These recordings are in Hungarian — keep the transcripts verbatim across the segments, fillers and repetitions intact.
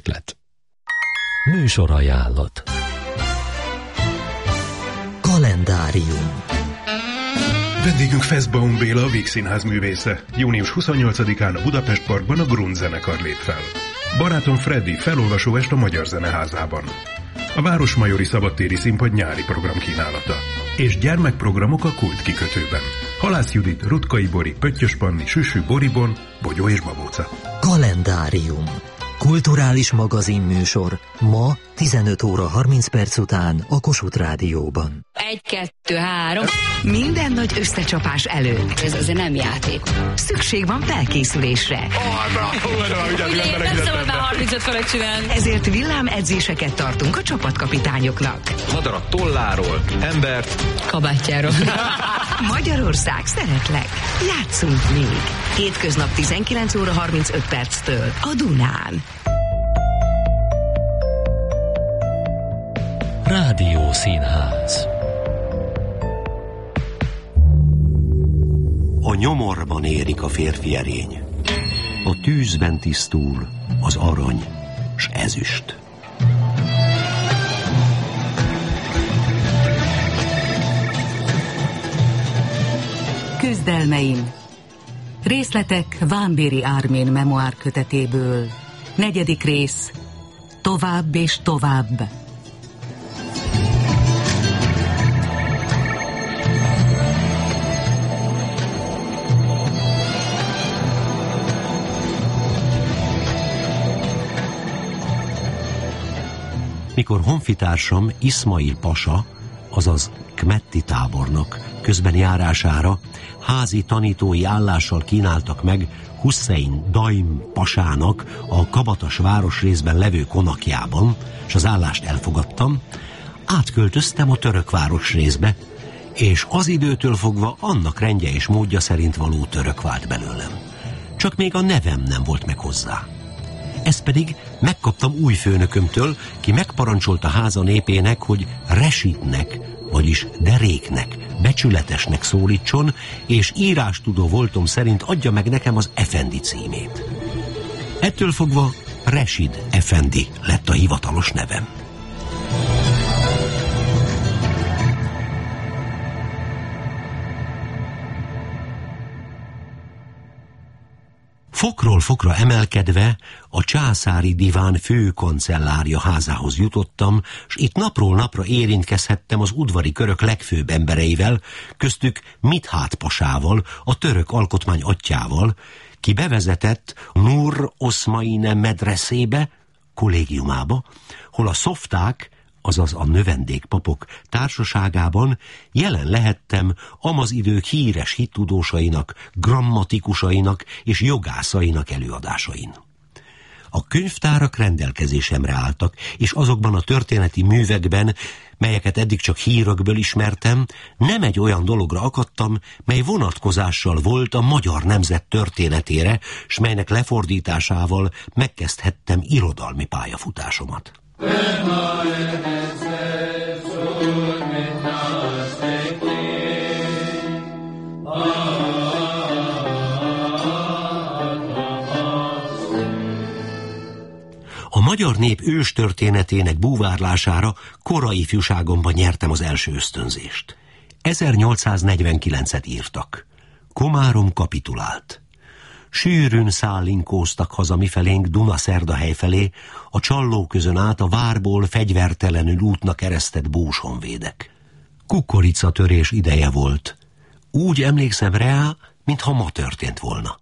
készlet. Műsorajánlat. Kalendárium. Vendégünk Feszbaum Béla, a Víg Színház művésze. június huszonnyolcadikán a Budapest Parkban a Grund zenekar lép fel. Barátom Freddy felolvasóest a Magyar Zeneházában. A Városmajori Szabadtéri Színpad nyári programkínálata. És gyermekprogramok a Kult kikötőben. Halász Judit, Rutkai Bori, Pöttyös Panni, Süsű Boribon, Bogyó és Babóca. Kalendárium. Kulturális magazinműsor ma tizenöt óra harminc perc után a Kossuth Rádióban. Egy, kettő, három. Minden nagy összecsapás előtt. Ez azért nem játék. Szükség van felkészülésre. Nem szabad már harmincöt fölött csinálni. Ezért villámedzéseket tartunk a csapatkapitányoknak. Madarat tolláról, embert kabátjáról. Magyarország, szeretlek. Játszunk még. Hétköznap tizenkilenc óra harmincöt perctől a Dunán. Rádió Színház. A nyomorban érik a férfi erény. A tűzben tisztul az arany s ezüst. Küzdelmeim. Részletek Vámbéry Ármén memoár kötetéből. Negyedik rész. Tovább és tovább. Mikor honfitársam Iszmail pasa, azaz Kmetti tábornok közben járására házi tanítói állással kínáltak meg Hussein Daim pasának a Kabatas városrészben levő konakjában, és az állást elfogadtam, átköltöztem a török városrészbe, és az időtől fogva annak rendje és módja szerint való török vált belőlem. Csak még a nevem nem volt meg hozzá. Ezt pedig megkaptam új főnökömtől, ki megparancsolta háza népének, hogy Residnek, vagyis deréknek, becsületesnek szólítson, és írástudó voltom szerint adja meg nekem az efendi címét. Ettől fogva Resid efendi lett a hivatalos nevem. Fokról fokra emelkedve a császári diván főkancellárja házához jutottam, s itt napról napra érintkezhettem az udvari körök legfőbb embereivel, köztük Midhát pasával, a török alkotmány atyjával, ki bevezetett Nur Oszmaine medreszébe, kollégiumába, hol a szofták, azaz a növendékpapok társaságában jelen lehettem amaz idők híres hittudósainak, grammatikusainak és jogászainak előadásain. A könyvtárak rendelkezésemre álltak, és azokban a történeti művekben, melyeket eddig csak hírökből ismertem, nem egy olyan dologra akadtam, mely vonatkozással volt a magyar nemzet történetére, s melynek lefordításával megkezdhettem irodalmi pályafutásomat. A magyar nép őstörténetének búvárlására korai ifjúságomban nyertem az első ösztönzést. ezernyolcszáznegyvenkilencet írtak. Komárom kapitulált. Sűrűn szállinkóztak haza mifelénk Dunaszerdahely felé, a Csallóközön át a várból fegyvertelenül útnak eresztett búshonvédek. Kukoricatörés ideje volt. Úgy emlékszem rá, mintha ma történt volna.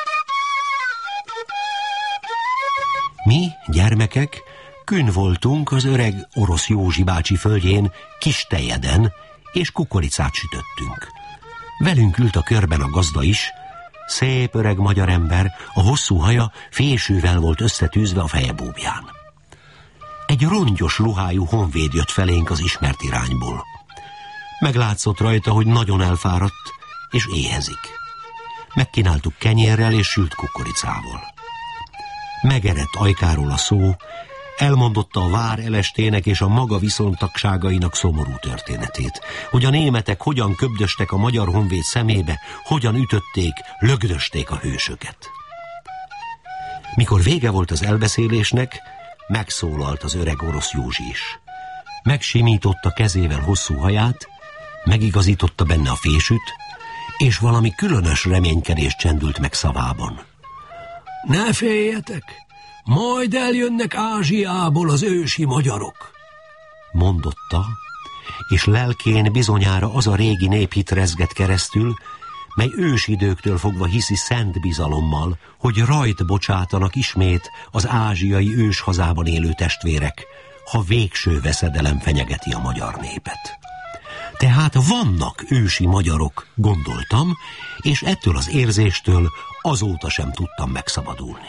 Mi, gyermekek, kün voltunk az öreg orosz Józsi bácsi földjén, Kistejeden, és kukoricát sütöttünk. Velünk ült a körben a gazda is, szép öreg magyar ember, a hosszú haja fésűvel volt összetűzve a feje búbján. Egy rongyos ruhájú honvéd jött felénk az ismert irányból. Meglátszott rajta, hogy nagyon elfáradt, és éhezik. Megkínáltuk kenyérrel és sült kukoricával. Megerett ajkáról a szó, elmondotta a vár elestének és a maga viszontagságainak szomorú történetét, hogy a németek hogyan köbdöstek a magyar honvéd szemébe, hogyan ütötték, lögdösték a hősöket. Mikor vége volt az elbeszélésnek, megszólalt az öreg orosz Józsi is. Megsimította kezével hosszú haját, megigazította benne a fésűt, és valami különös reménykedés csendült meg szavában. Ne féljetek, majd eljönnek Ázsiából az ősi magyarok, mondotta, és lelkén bizonyára az a régi néphit rezgett keresztül, mely ősidőktől fogva hiszi szent bizalommal, hogy rajt bocsátanak ismét az ázsiai őshazában élő testvérek, ha végső veszedelem fenyegeti a magyar népet. Tehát vannak ősi magyarok, gondoltam, és ettől az érzéstől azóta sem tudtam megszabadulni.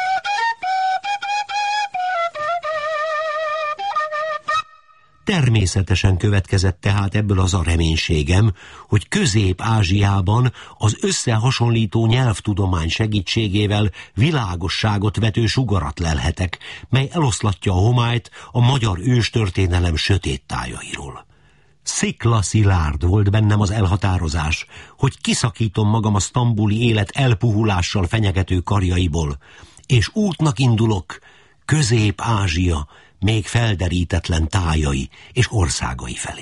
Természetesen következett tehát ebből az a reménységem, hogy Közép-Ázsiában az összehasonlító nyelvtudomány segítségével világosságot vető sugarat lelhetek, mely eloszlatja a homályt a magyar őstörténelem sötét tájairól. Sziklaszilárd volt bennem az elhatározás, hogy kiszakítom magam a sztambuli élet elpuhulással fenyegető karjaiból, és útnak indulok Közép-Ázsia még felderítetlen tájai és országai felé.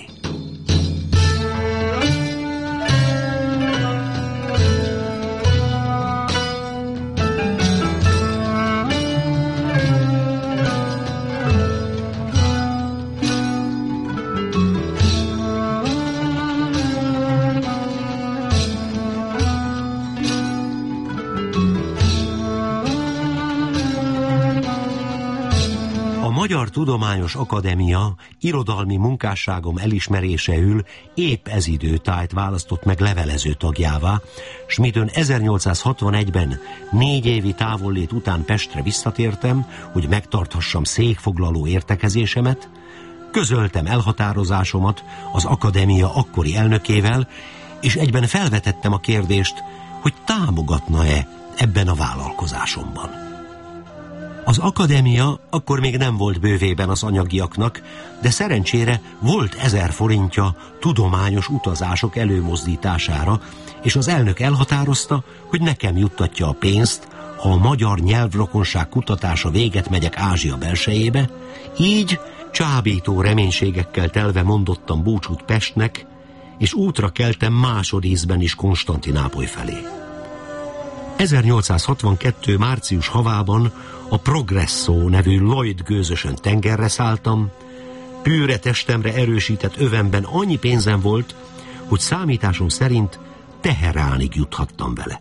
A Magyar Tudományos Akadémia irodalmi munkásságom elismeréseül épp ez időtájt választott meg levelező tagjává, s midőn ezernyolcszázhatvanegyben négy évi távollét után Pestre visszatértem, hogy megtarthassam székfoglaló értekezésemet, közöltem elhatározásomat az akadémia akkori elnökével, és egyben felvetettem a kérdést, hogy támogatna-e ebben a vállalkozásomban. Az akadémia akkor még nem volt bővében az anyagiaknak, de szerencsére volt ezer forintja tudományos utazások előmozdítására, és az elnök elhatározta, hogy nekem juttatja a pénzt, ha a magyar nyelvrokonság kutatása véget megyek Ázsia belsejébe, így csábító reménységekkel telve mondottam búcsút Pestnek, és útra keltem másodízben is Konstantinápoly felé. ezernyolcszázhatvankettő március havában a Progresso nevű Lloyd gőzösön tengerre szálltam, pűre testemre erősített övemben annyi pénzem volt, hogy számításom szerint Teheránig juthattam vele.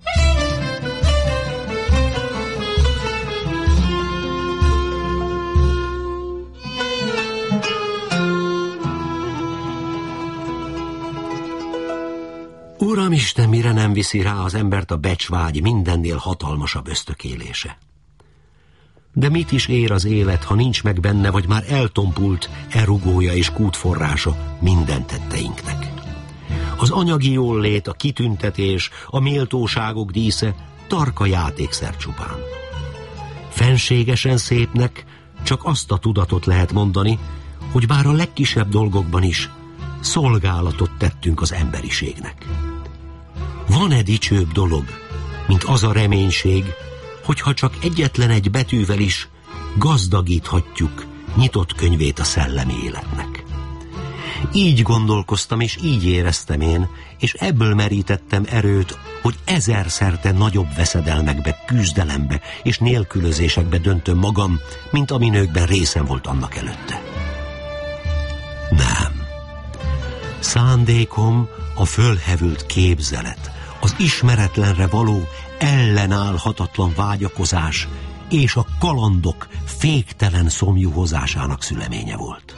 Uramisten, mire nem viszi rá az embert a becsvágy mindennél hatalmasabb ösztökélése? De mit is ér az élet, ha nincs meg benne, vagy már eltompult erugója és kútforrása minden tetteinknek? Az anyagi jólét, a kitüntetés, a méltóságok dísze tarka játékszer csupán. Fenségesen szépnek csak azt a tudatot lehet mondani, hogy bár a legkisebb dolgokban is szolgálatot tettünk az emberiségnek. Van-e dicsőbb dolog, mint az a reménység, hogyha csak egyetlen egy betűvel is gazdagíthatjuk nyitott könyvét a szellemi életnek? Így gondolkoztam, és így éreztem én, és ebből merítettem erőt, hogy ezerszerte nagyobb veszedelmekbe, küzdelembe és nélkülözésekbe döntöm magam, mint aminőkben részem volt annak előtte. Nem. Szándékom a fölhevült képzelet, az ismeretlenre való ellenállhatatlan vágyakozás és a kalandok féktelen szomjuhozásának szüleménye volt.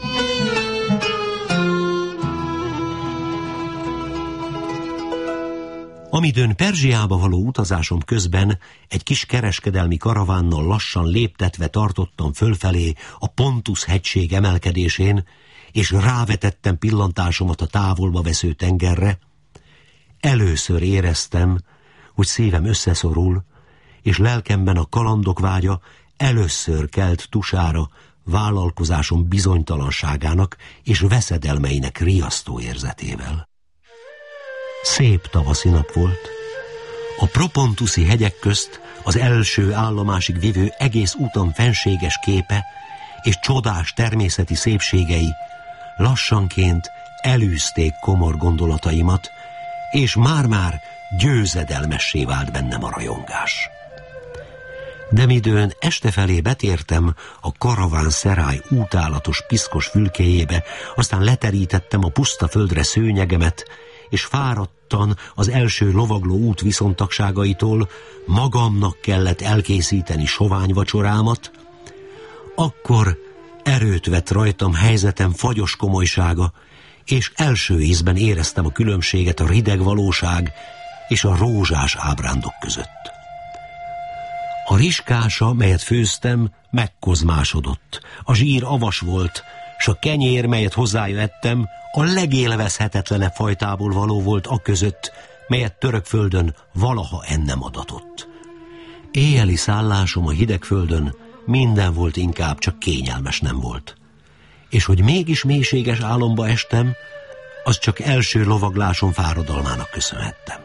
Amidőn Perzsiába való utazásom közben egy kis kereskedelmi karavánnal lassan léptetve tartottam fölfelé a Pontus hegység emelkedésén, és rávetettem pillantásomat a távolba vesző tengerre, először éreztem, hogy szívem összeszorul, és lelkemben a kalandok vágya először kelt tusára vállalkozásom bizonytalanságának és veszedelmeinek riasztó érzetével. Szép tavaszi nap volt. A propontuszi hegyek közt az első állomásig vivő egész úton fenséges képe és csodás természeti szépségei lassanként elűzték komor gondolataimat, és már-már győzedelmessé vált bennem a rajongás. De midőn este felé betértem a karaván szerály útálatos piszkos fülkéjébe, aztán leterítettem a puszta földre szőnyegemet, és fáradtan az első lovagló út viszontagságaitól magamnak kellett elkészíteni sovány vacsorámat, akkor erőt vett rajtam helyzetem fagyos komolysága, és első ízben éreztem a különbséget a rideg valóság és a rózsás ábrándok között. A rizskása, melyet főztem, megkozmásodott, a zsír avas volt, s a kenyér, melyet hozzája ettem, a legélvezhetetlenebb fajtából való volt a között, melyet Törökföldön valaha ennem adatott. Éjjeli szállásom a hideg földön minden volt, inkább csak kényelmes nem volt. És hogy mégis mélységes álomba estem, az csak első lovaglásom fáradalmának köszönhettem.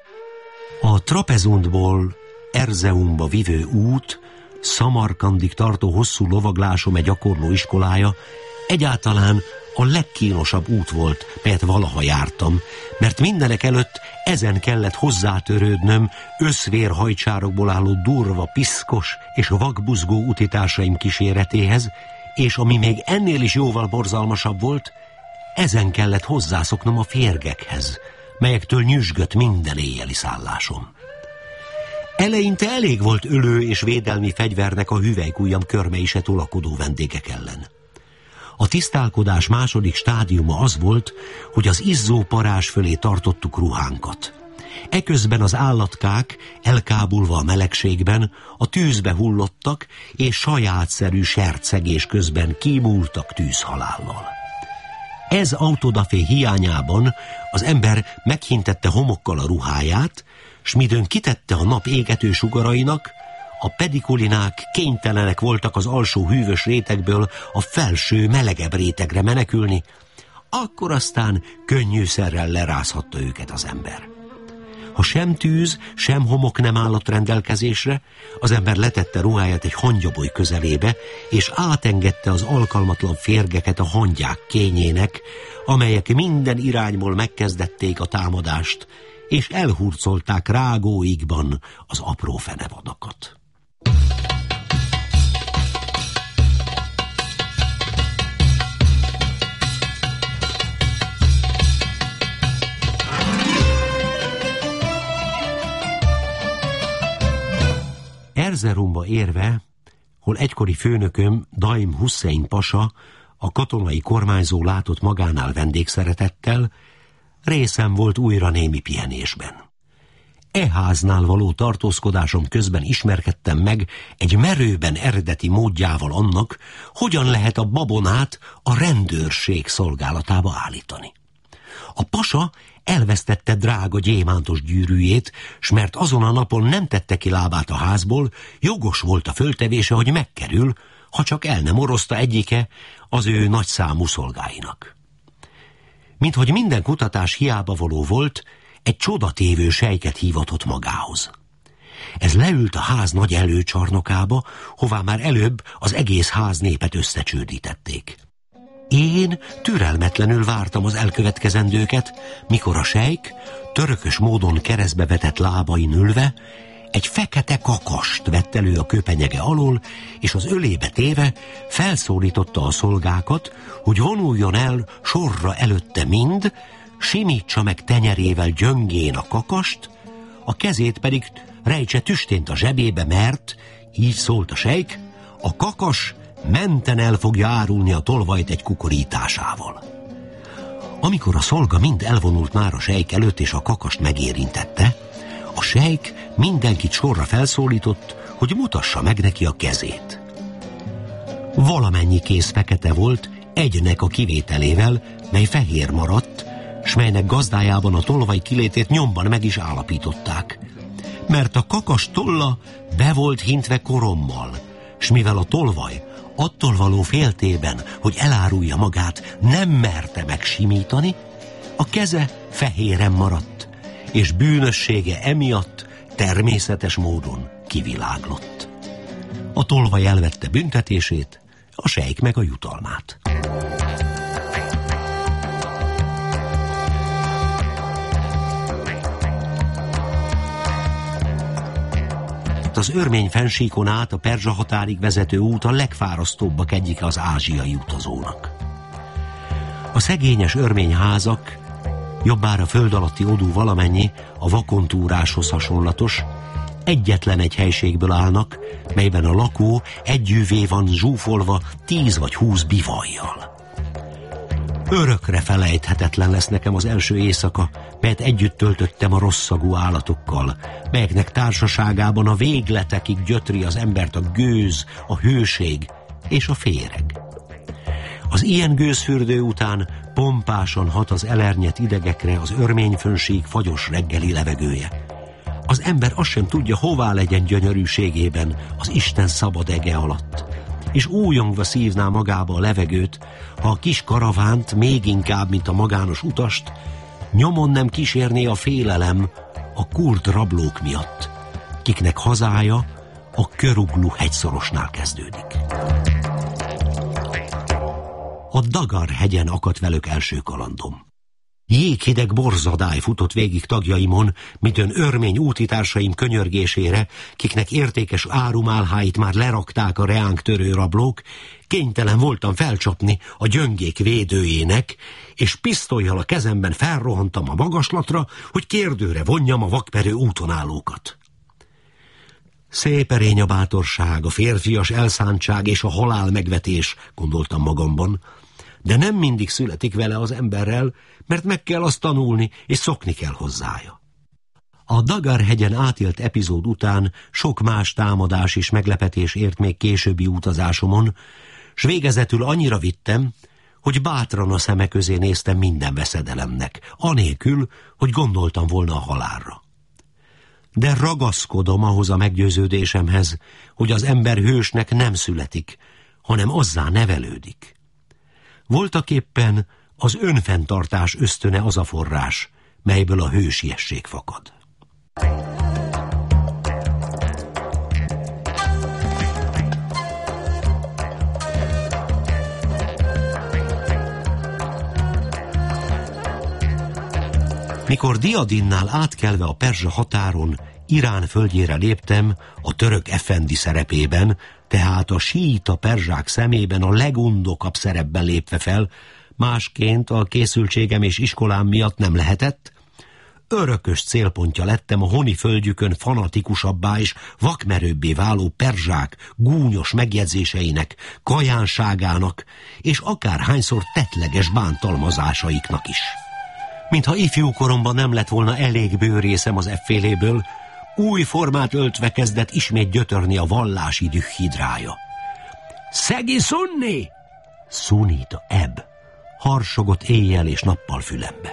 A Trapezundból Erzeumba vivő út, Szamarkandig tartó hosszú lovaglásom egy gyakorló iskolája egyáltalán a legkínosabb út volt, melyet valaha jártam, mert mindenek előtt ezen kellett hozzátörődnöm összvérhajcsárokból álló durva, piszkos és vakbuzgó utitársaim kíséretéhez, és ami még ennél is jóval borzalmasabb volt, ezen kellett hozzászoknom a férgekhez, melyektől nyüzsgött minden éjjeli szállásom. Eleinte elég volt ölő és védelmi fegyvernek a hüvelykujjam körmei se tolakodó vendégek ellen. A tisztálkodás második stádiuma az volt, hogy az izzó parázs fölé tartottuk ruhánkat. Eközben az állatkák, elkábulva a melegségben, a tűzbe hullottak, és sajátszerű sercegés közben kimúltak tűzhalállal. Ez autodafé hiányában az ember meghintette homokkal a ruháját, s midőn kitette a nap égető sugarainak, a pedikulinák kénytelenek voltak az alsó hűvös rétegből a felső, melegebb rétegre menekülni, akkor aztán könnyűszerrel lerázhatta őket az ember. Ha sem tűz, sem homok nem állott rendelkezésre, az ember letette ruháját egy hangyaboly közelébe, és átengedte az alkalmatlan férgeket a hangyák kényének, amelyek minden irányból megkezdették a támadást, és elhurcolták rágóikban az apró fenevadakat. Erzerumba érve, hol egykori főnököm Daim Hussein pasa, a katonai kormányzó látott magánál vendégszeretettel, részem volt újra némi pihenésben. E háznál való tartózkodásom közben ismerkedtem meg egy merőben eredeti módjával annak, hogyan lehet a babonát a rendőrség szolgálatába állítani. A pasa elvesztette drága gyémántos gyűrűjét, s mert azon a napon nem tette ki lábát a házból, jogos volt a föltevése, hogy megkerül, ha csak el nem oroszta egyike az ő nagyszámú szolgáinak. Minthogy minden kutatás hiába való volt, egy csodatévő sejket hívatott magához. Ez leült a ház nagy előcsarnokába, hová már előbb az egész ház népet összecsődítették. Én türelmetlenül vártam az elkövetkezendőket, mikor a sejk, törökös módon keresztbe vetett lábain ülve, egy fekete kakast vett elő a köpenyege alól, és az ölébe téve felszólította a szolgákat, hogy vonuljon el sorra előtte mind, simítsa meg tenyerével gyöngén a kakast, a kezét pedig rejtse tüstént a zsebébe, mert, így szólt a sejk, a kakas menten el fogja árulni a tolvajt egy kukorításával. Amikor a szolga mind elvonult már a sejk előtt és a kakast megérintette, a sejk mindenkit sorra felszólított, hogy mutassa meg neki a kezét. Valamennyi kéz fekete volt, egynek a kivételével, mely fehér maradt, s melynek gazdájában a tolvaj kilétét nyomban meg is állapították. Mert a kakas tolla be volt hintve korommal, s mivel a tolvaj attól való féltében, hogy elárulja magát, nem merte megsimítani, a keze fehéren maradt, és bűnössége emiatt természetes módon kiviláglott. A tolvaj elvette büntetését, a sejk meg a jutalmát. Az örmény fennsíkon át a Perzsa határig vezető út a legfárasztóbbak egyike az ázsiai utazónak. A szegényes örmény házak, jobbára föld alatti odú valamennyi, a vakontúráshoz hasonlatos, egyetlen egy helységből állnak, melyben a lakó együvé van zsúfolva tíz vagy húsz bivajjal. Örökre felejthetetlen lesz nekem az első éjszaka, melyet együtt töltöttem a rosszagú állatokkal, melyeknek társaságában a végletekig gyötri az embert a gőz, a hőség és a féreg. Az ilyen gőzfürdő után pompásan hat az elernyett idegekre az örményfönnsík fagyos reggeli levegője. Az ember azt sem tudja, hová legyen gyönyörűségében az Isten szabad ege alatt, és újongva szívná magába a levegőt, ha a kis karavánt még inkább, mint a magános utast, nyomon nem kísérné a félelem a kurd rablók miatt, kiknek hazája a Köruglu hegyszorosnál kezdődik. A Dagar hegyen akadt velük első kalandom. Jéghideg borzadály futott végig tagjaimon, mint ön örmény útitársaim könyörgésére, kiknek értékes árumálháit már lerakták a reánk törő rablók, kénytelen voltam felcsapni a gyöngék védőjének, és pisztollyal a kezemben felrohantam a magaslatra, hogy kérdőre vonjam a vakmerő úton állókat. Szép erény a bátorság, a férfias elszántság és a halál megvetés, gondoltam magamban, de nem mindig születik vele az emberrel, mert meg kell azt tanulni, és szokni kell hozzája. A Dagar hegyen átélt epizód után sok más támadás és meglepetés ért még későbbi utazásomon, s végezetül annyira vittem, hogy bátran a szeme közé néztem minden veszedelemnek, anélkül, hogy gondoltam volna a halálra. De ragaszkodom ahhoz a meggyőződésemhez, hogy az ember hősnek nem születik, hanem azzá nevelődik. Voltaképpen az önfenntartás ösztöne az a forrás, melyből a hősiesség fakad. Mikor Diadinnál átkelve a perzsa határon Irán földjére léptem, a török effendi szerepében, tehát a síita perzsák szemében a legundokabb szerepben lépve fel, másként a készültségem és iskolám miatt nem lehetett, örökös célpontja lettem a honi földjükön fanatikusabbá és vakmerőbbé váló perzsák gúnyos megjegyzéseinek, kajánságának és akárhányszor tettleges bántalmazásaiknak is. Mintha ifjúkoromban nem lett volna elég bőrészem az efféléből, új formát öltve kezdett ismét gyötörni a vallási dühhidrája. Szegi szunni! Szunita ebb, harsogott éjjel és nappal fülembe.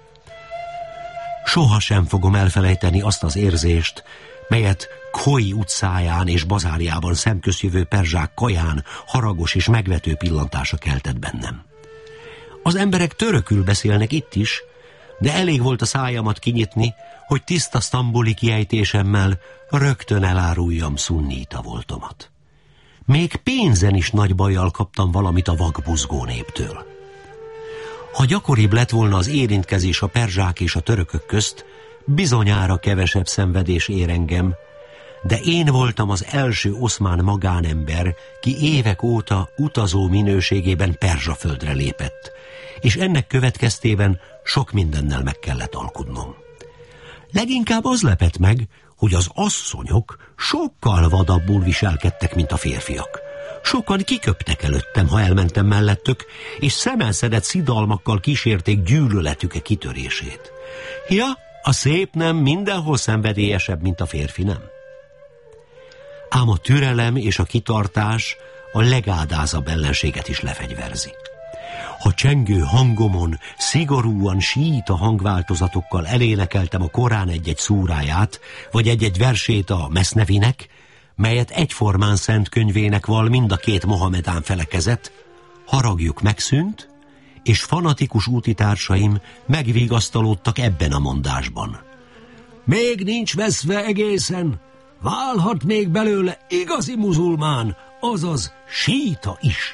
Soha sem fogom elfelejteni azt az érzést, melyet Khoi utcáján és bazárjában szemközjövő perzsák kaján haragos és megvető pillantása keltett bennem. Az emberek törökül beszélnek itt is, de elég volt a szájamat kinyitni, hogy tiszta sztambuli kiejtésemmel rögtön eláruljam szunnita voltomat. Még pénzen is nagy bajjal kaptam valamit a vakbuzgó néptől. Ha gyakoribb lett volna az érintkezés a perzsák és a törökök közt, bizonyára kevesebb szenvedés ér engem, de én voltam az első oszmán magánember, ki évek óta utazó minőségében Perzsaföldre lépett, és ennek következtében sok mindennel meg kellett alkudnom. Leginkább az lepett meg, hogy az asszonyok sokkal vadabbul viselkedtek, mint a férfiak. Sokan kiköptek előttem, ha elmentem mellettük, és szemelszedett szidalmakkal kísérték gyűlöletüke kitörését. Ja, a szép nem mindenhol szenvedélyesebb, mint a férfi nem. Ám a türelem és a kitartás a legádázabb ellenséget is lefegyverzi. Ha csengő hangomon szigorúan síita hangváltozatokkal elénekeltem a Korán egy-egy szúráját, vagy egy-egy versét a Mesznevinek, melyet egyformán szent könyvének val mind a két mohamedán felekezet, haragjuk megszűnt, és fanatikus útitársaim megvigasztalódtak ebben a mondásban. Még nincs veszve egészen, válhat még belőle igazi muzulmán, azaz síita is.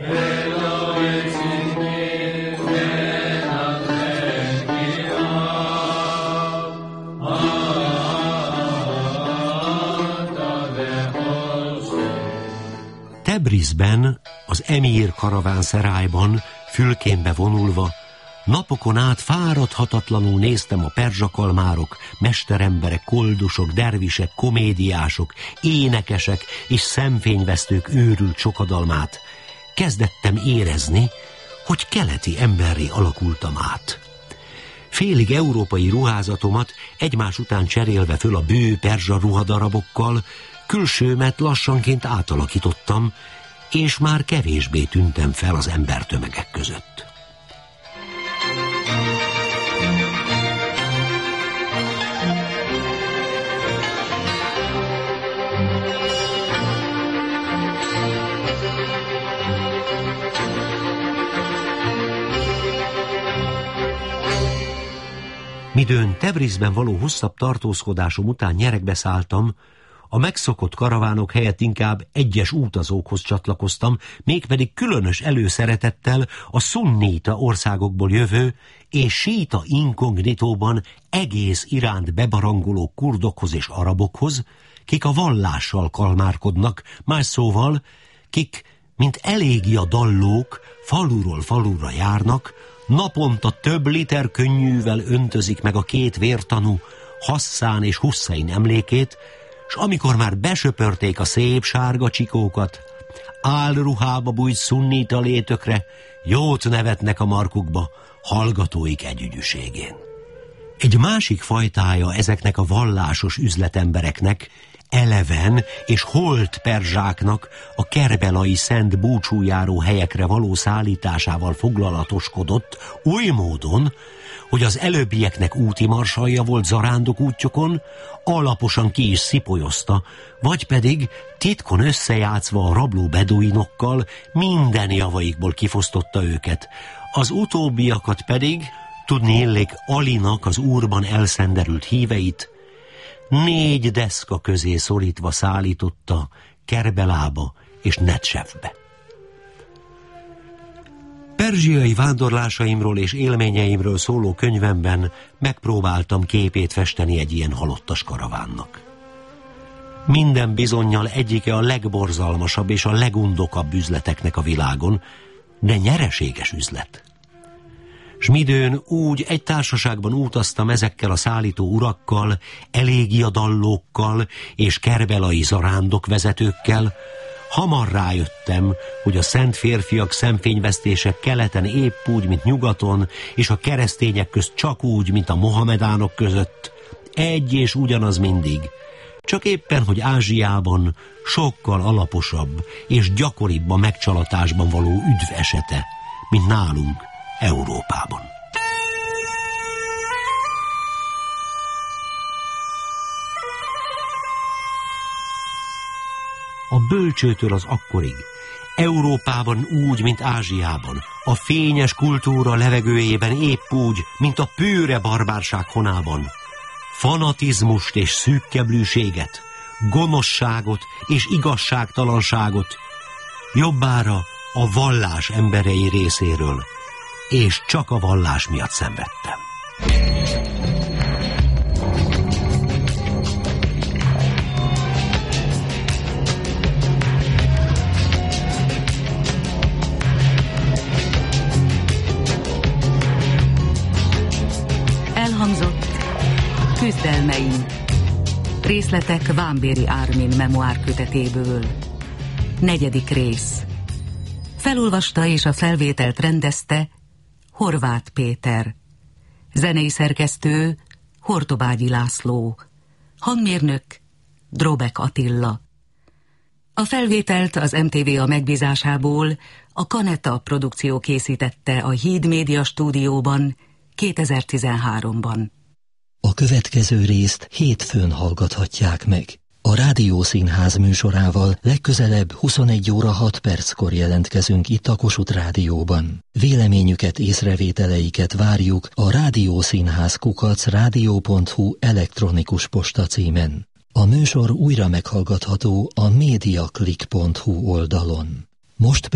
Tebrizben, az emír karavánszerájban, fülkénbe vonulva, napokon át fáradhatatlanul néztem a perzsakalmárok, mesteremberek, koldusok, dervisek, komédiások, énekesek és szemfényvesztők őrült sokadalmát. Kezdettem érezni, hogy keleti emberré alakultam át. Félig európai ruházatomat egymás után cserélve föl a bő perzsa ruhadarabokkal, külsőmet lassanként átalakítottam, és már kevésbé tűntem fel az embertömegek között. Midőn Tebrizben való hosszabb tartózkodásom után nyeregbe szálltam, a megszokott karavánok helyett inkább egyes utazókhoz csatlakoztam, mégpedig különös előszeretettel a szunnita országokból jövő és síita inkognitóban egész Iránt bebarangoló kurdokhoz és arabokhoz, kik a vallással kalmárkodnak, más szóval, kik, mint elégia dallók, faluról falura járnak, naponta több liter könnyűvel öntözik meg a két vértanú, Hasszán és Hussein emlékét, s amikor már besöpörték a szép sárga csikókat, álruhába bújt szunnita létökre, jót nevetnek a markukba, hallgatóik együgyűségén. Egy másik fajtája ezeknek a vallásos üzletembereknek, eleven és holt perzsáknak a kerbelai szent búcsújáró helyekre való szállításával foglalatoskodott oly módon, hogy az előbbieknek úti marsalja volt zarándok útjukon, alaposan ki is szipolyozta, vagy pedig titkon összejátszva a rabló beduinokkal minden javaikból kifosztotta őket, az utóbbiakat pedig, tudni illik Alinak az úrban elszenderült híveit, négy deszka közé szorítva szállította Kerbelába és Netsevbe. Perzsiai vándorlásaimról és élményeimről szóló könyvemben megpróbáltam képét festeni egy ilyen halottas karavánnak. Minden bizonnyal egyike a legborzalmasabb és a legundokabb üzleteknek a világon, de nyereséges üzlet. S midőn úgy egy társaságban utaztam ezekkel a szállító urakkal, elégia dallókkal és kerbelai zarándok vezetőkkel, hamar rájöttem, hogy a szent férfiak szemfényvesztése keleten épp úgy, mint nyugaton, és a keresztények közt csak úgy, mint a mohamedánok között, egy és ugyanaz mindig, csak éppen, hogy Ázsiában sokkal alaposabb és gyakoribb a megcsalatásban való üdv esete, mint nálunk Európában. A bölcsőtől az akkorig, Európában úgy, mint Ázsiában, a fényes kultúra levegőjében épp úgy, mint a pőre barbárság honában, fanatizmust és szűkkeblűséget, gonoszságot és igazságtalanságot, jobbára a vallás emberei részéről, és csak a vallás miatt szenvedtem. Elhangzott Küzdelmeim. Részletek Vámbéry Ármin memoárkötetéből. Negyedik rész. Felolvasta és a felvételt rendezte Horváth Péter. Zenei szerkesztő Hortobágyi László. Hangmérnök Drobek Attila. A felvételt az em té vé a megbízásából a Kaneta produkció készítette a Híd Média stúdióban kétezer-tizenháromban. A következő részt hétfőn hallgathatják meg. A Rádiószínház műsorával legközelebb huszonegy óra hat perckor jelentkezünk itt a Kossuth Rádióban. Véleményüket, észrevételeiket várjuk a rádiószínház kukac rádió pont hu elektronikus posta címen. A műsor újra meghallgatható a mediaclick pont hu oldalon. Most